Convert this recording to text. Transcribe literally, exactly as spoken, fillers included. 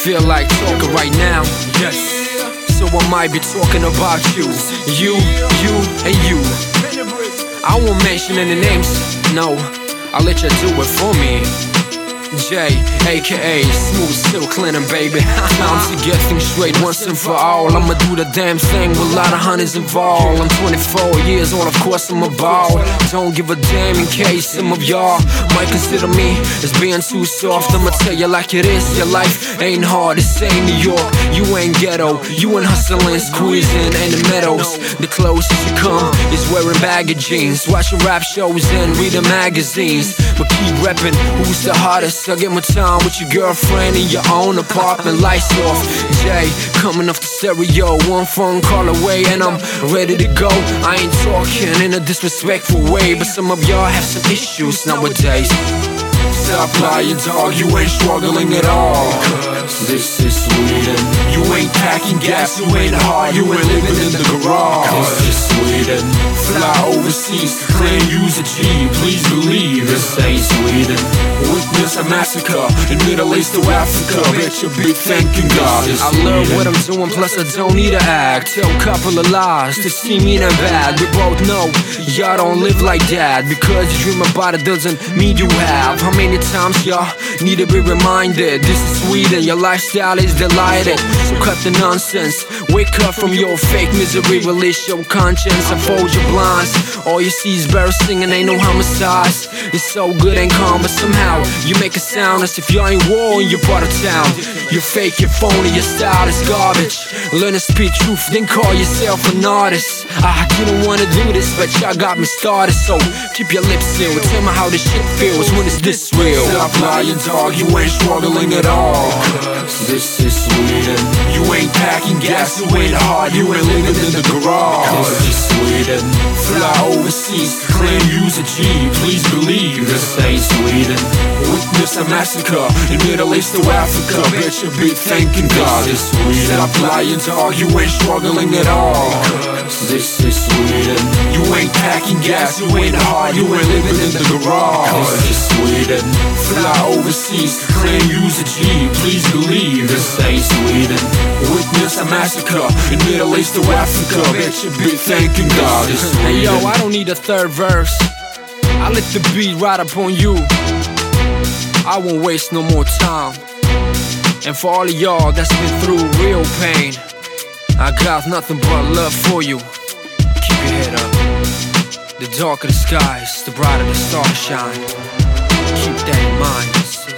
feel like talking right now. Yes. So I might be talking about you, you, you, and you. I won't mention any names, no, I'll let you do it for me. J, aka Smooth Silk Linen, baby. Time to get things straight once and for all. I'ma do the damn thing with a lot of honeys involved. I'm twenty-four years old, of course I'm a ball. Don't give a damn in case some of y'all might consider me as being too soft. I'ma tell you like it is, your life ain't hard. This ain't New York, you ain't ghetto. You ain't hustling, squeezing in the meadows. The closest you come is wearing baggy jeans, watching rap shows and reading magazines. But keep reppin', who's the hottest? I get my time with your girlfriend in your own apartment, lights off. Jay, coming off the stereo, one phone call away and I'm ready to go. I ain't talking in a disrespectful way, but some of y'all have some issues nowadays. Stop lying, dog, you ain't struggling at all. Cause this is Sweden. You ain't packing gas, you ain't hard, you ain't living in the garage. This is Sweden. Fly overseas to claim you's a G, please believe this ain't Sweden. Witness a massacre in Middle East to Africa, bet you be thanking God. I love what I'm doing, plus I don't need to act. Tell a couple of lies to see me that bad. We both know y'all don't live like that. Because you dream about it doesn't mean you have. How many times y'all need to be reminded? This is Sweden, your lifestyle is delighted. So cut the nonsense, wake up from your fake misery, release your conscience and fold your blinds. All you see is barrels singing, ain't no homicides. It's so good and calm, but somehow you make it sound as if you ain't war in your part of town. You're fake, you're phony, your style is garbage. Learn to speak truth, then call yourself an artist. I didn't wanna do this, but y'all got me started. So keep your lips sealed, tell me how this shit feels when it's this real. Stop lying, dog, you ain't struggling at all. Cause this is Sweden. You ain't packing gas, you ain't hard, you ain't living in the garage. Cause this is Sweden. Fly overseas to claim you's a G, please believe this ain't Sweden. Witness a massacre in Middle East to Africa, bet you be thanking God. This is Sweden. Stop lying, dog, you ain't struggling at all. Cause this is Sweden. You ain't packing gas, you ain't hard, you ain't living in the garage. Cause this is Sweden. Fly overseas to claim you's a G, please believe this ain't Sweden. Witness a massacre in Middle East to Africa, bet you be thanking God. This is Sweden. Hey yo, I don't need a third verse, I let the beat ride up on you. I won't waste no more time. And for all of y'all that's been through real pain, I got nothing but love for you. Keep your head up. The darker the skies, the brighter the stars shine. Keep that in mind.